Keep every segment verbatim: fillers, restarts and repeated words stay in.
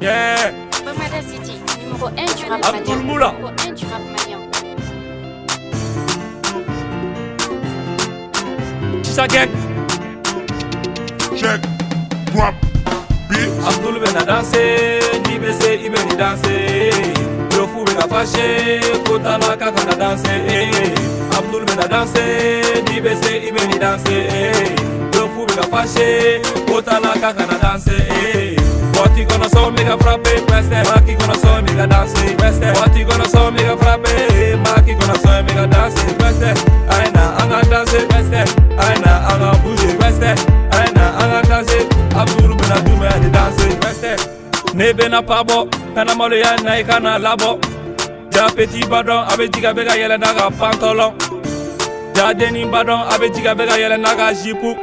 Yeah. Bamada City, numéro un du rap Abdul malien. Moula. Numéro un du rap malien. Chagek. Check, drop, beat. Abdul bena danser, ni bese ibeni danser. Yofu bena fâché, kota la kaka na danser. Abdul bena danser, ni bese ibeni danser. Yofu bena fâché, kota la kaka na danser. What you gonna so mega frappe, Wester, Maki gonna so mega danser, Wester. What you gonna so mega frappe, Maki gonna so mega danser, Wester. Aina anga danser, Wester. Aina anga bouger, Wester. Aina anga danser. Abdul bena dume de danser, Wester. Ne bena pabo, kana malo ya na ikana labo. Ja petit badon, abe jiga bega yele naga pantalon. Ja deni badon, abe jiga bega yele naga jipu.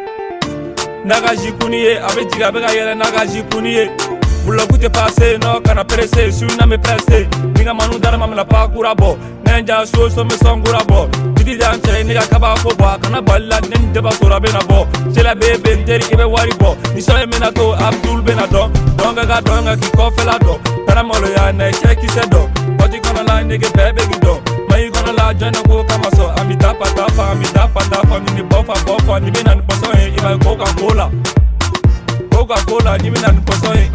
Naga jipuniye, abe jiga bega yele naga jipuniye. Bula kute passe, no kana presse, su na me presse. Ninga manu dara mamla pa kurabo. Nenja so so me songura bo. Didi dan chere niga kaba ko bo, kana balla nen deba sora bena bo. Chela bebe nteri ibe wari bo. Ni so emena to Abdul benado. Donga ga donga ki ko fela do. Kana molo ya na cheki se do. Odi kono la nige bebe gido. Mai kono la jana ko kama so. Ami tapa tapa, ami tapa tapa, ni bofa bofa, ni mena ni poso he iba Coca-Cola. Coca-Cola, ni mena ni poso he.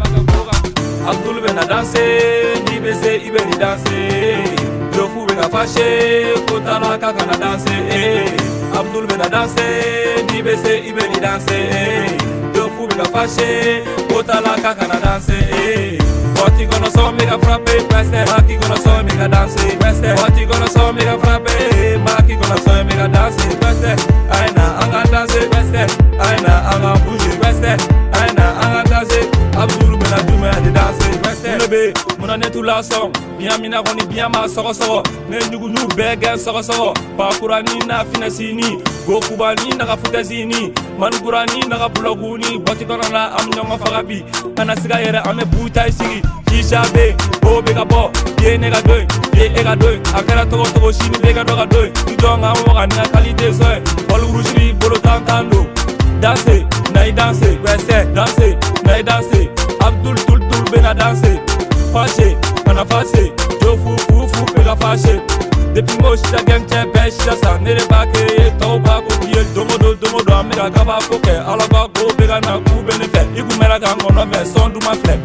Abdul bena danser, ni bese ibe ni danser. Yofu bena fâché, kota la kaka na danser. Abdul bena danser, ni bese ibe ni danser. Yofu bena fâché, kota la kaka na danser. What you gonna so mega frappe, Wester, Maki gonna so mega danser, Wester. What you gonna so mega frappe, Maki gonna so mega danser, Wester. Aina anga danser, Wester. Aina anga bouger, Wester. Aina anga danser. Abdul bena dume de danser, Wester. Lebe, mona netu la song, bien mina koni bien ma soro soro. Ne nyugu nu begen soro soro. Pakura ni na finasini, gokuba ni na futazini, manukura ni na bloguni. What you gonna la am nyonga fagabi, kana siga yere ame buta sigi. Shisha be, bo bega bo, ye nega doy, ye ega doy. Akera togo togo shini bega doga doy. Tu donga woga ni qualité soy. Bolu rushri bolo tantando. Danser, naï danser, Wester, danser, naï danser. Abdul tul tul bena danser. Fâché, mana fâché, jo fou fou fou bega fâché. Depuis moi shita gang che be shita sa nere ba ke to ba ko kiel domodo domodo amega kaba ko ke ala ba ko bega na ku benefe. Igu mera ga ngono me son du ma flip.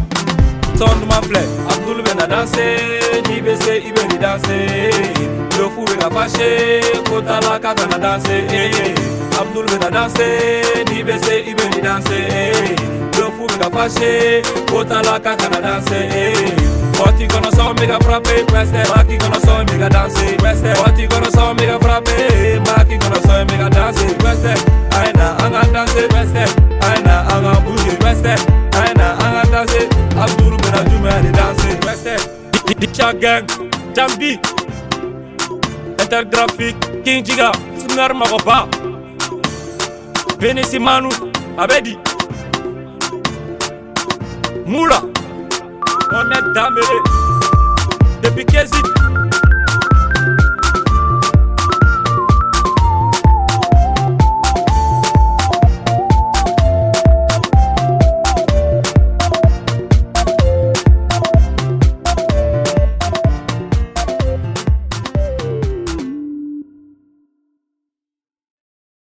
Son de ma flèche, Abdul bena danser, ni bese ibe ni danser. Yofu bena fâché, kota la kaka na danser. Abdul bena danser, ni bese ibe ni danser. Yofu bena fâché, kota la kaka na danser. What you gonna so mega frappe, Wester, Maki gonna so mega danser, Wester. What you gonna so mega frappe, Maki gonna so mega danser, Wester. Aina anga danser, Wester. Aina anga bouger, Wester. Aina anga danser. Abdul bena dume de danser, Wester. Dicha gang, Jambi, Intergraphic, King Jiga, Sumer Magoba, Benesi Manu, Abedi, Moula, Mohamed Dambele, depuis Kézit.